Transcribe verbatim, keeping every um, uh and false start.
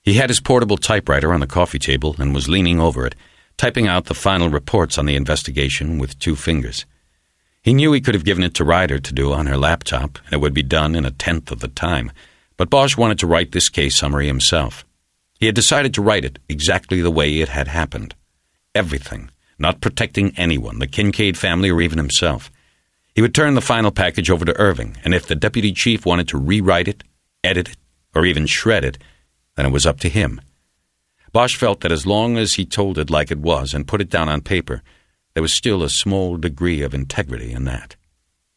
He had his portable typewriter on the coffee table and was leaning over it, typing out the final reports on the investigation with two fingers. He knew he could have given it to Ryder to do on her laptop, and it would be done in a tenth of the time, but Bosch wanted to write this case summary himself. He had decided to write it exactly the way it had happened. Everything, not protecting anyone, the Kincaid family or even himself. He would turn the final package over to Irving, and if the deputy chief wanted to rewrite it, edit it, or even shred it, then it was up to him. Bosch felt that as long as he told it like it was and put it down on paper, there was still a small degree of integrity in that.